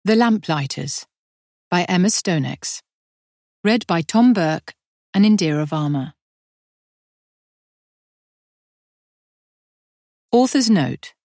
The Lamplighters by Emma Stonex. Read by Tom Burke and Indira Varma. Author's note.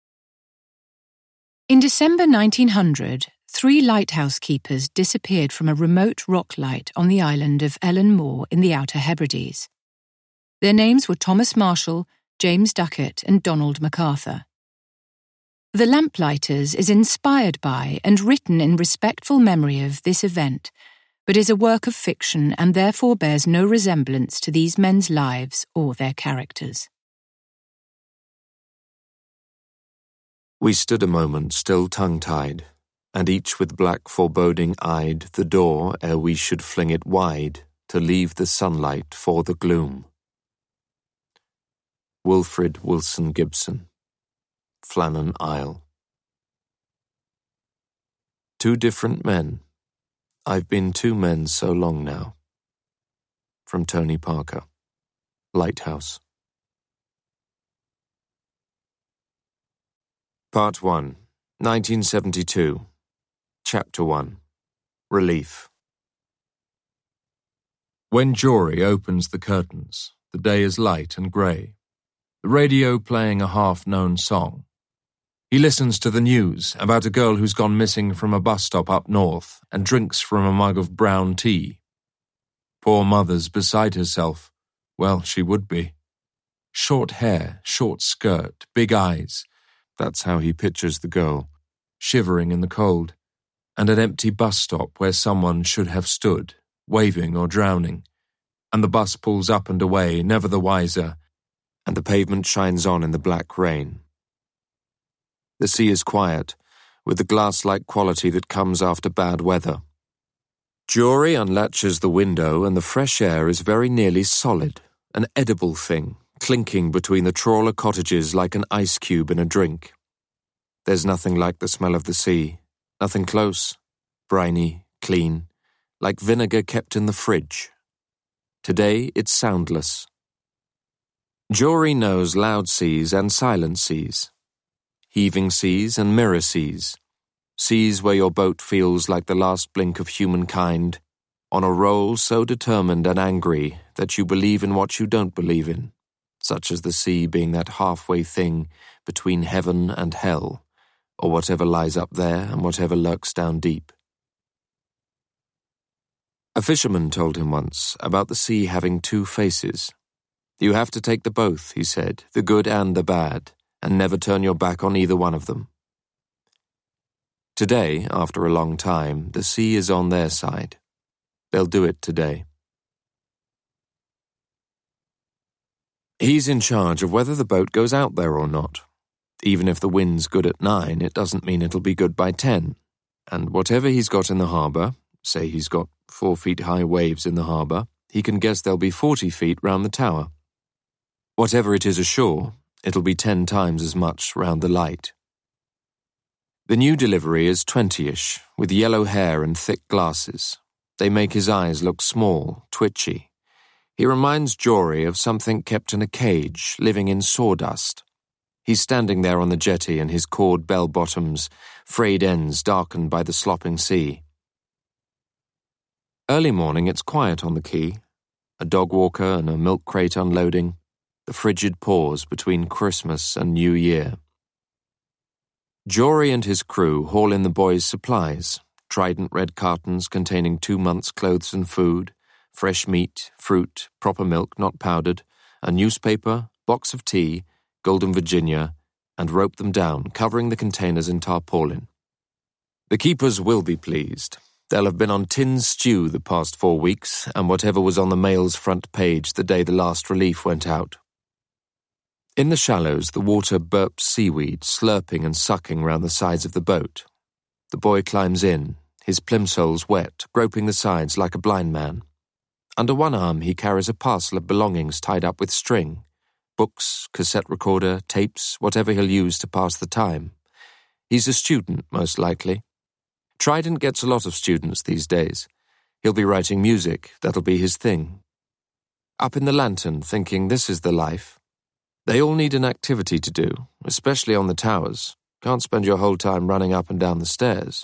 In December 1900, 3 lighthouse keepers disappeared from a remote rock light on the island of Ellen More in the Outer Hebrides. Their names were Thomas Marshall, James Duckett, and Donald MacArthur. The Lamplighters is inspired by and written in respectful memory of this event, but is a work of fiction and therefore bears no resemblance to these men's lives or their characters. We stood a moment still tongue-tied, and each with black foreboding eyed the door ere we should fling it wide to leave the sunlight for the gloom. Wilfrid Wilson Gibson, Flannan Isle. 2 different men. I've been 2 men so long now. From Tony Parker, Lighthouse. Part 1, 1972. Chapter 1. Relief. When Jory opens the curtains, the day is light and grey, the radio playing a half-known song. He listens to the news about a girl who's gone missing from a bus stop up north and drinks from a mug of brown tea. Poor mother's beside herself. Well, she would be. Short hair, short skirt, big eyes. That's how he pictures the girl, shivering in the cold, and an empty bus stop where someone should have stood, waving or drowning, and the bus pulls up and away, never the wiser, and the pavement shines on in the black rain. The sea is quiet, with the glass-like quality that comes after bad weather. Jory unlatches the window and the fresh air is very nearly solid, an edible thing, clinking between the trawler cottages like an ice cube in a drink. There's nothing like the smell of the sea, nothing close, briny, clean, like vinegar kept in the fridge. Today it's soundless. Jory knows loud seas and silent seas, heaving seas and mirror seas, seas where your boat feels like the last blink of humankind, on a roll so determined and angry that you believe in what you don't believe in, such as the sea being that halfway thing between heaven and hell, or whatever lies up there and whatever lurks down deep. A fisherman told him once about the sea having 2 faces. You have to take the both, he said, the good and the bad, and never turn your back on either one of them. Today, after a long time, the sea is on their side. They'll do it today. He's in charge of whether the boat goes out there or not. Even if the wind's good at 9, it doesn't mean it'll be good by 10. And whatever he's got in the harbour, say he's got 4-feet-high waves in the harbour, he can guess there'll be 40 feet round the tower. Whatever it is ashore, it'll be 10 times as much round the light. The new delivery is 20-ish, with yellow hair and thick glasses. They make his eyes look small, twitchy. He reminds Jory of something kept in a cage, living in sawdust. He's standing there on the jetty in his cord bell-bottoms, frayed ends darkened by the slopping sea. Early morning it's quiet on the quay. A dog walker and a milk crate unloading. The frigid pause between Christmas and New Year. Jory and his crew haul in the boys' supplies, Trident red cartons containing 2 months' clothes and food, fresh meat, fruit, proper milk not powdered, a newspaper, box of tea, Golden Virginia, and rope them down, covering the containers in tarpaulin. The keepers will be pleased. They'll have been on tin stew the past 4 weeks, and whatever was on the Mail's front page the day the last relief went out. In the shallows, the water burps seaweed, slurping and sucking round the sides of the boat. The boy climbs in, his plimsolls wet, groping the sides like a blind man. Under one arm he carries a parcel of belongings tied up with string, books, cassette recorder, tapes, whatever he'll use to pass the time. He's a student, most likely. Trident gets a lot of students these days. He'll be writing music, that'll be his thing. Up in the lantern, thinking this is the life. They all need an activity to do, especially on the towers. Can't spend your whole time running up and down the stairs.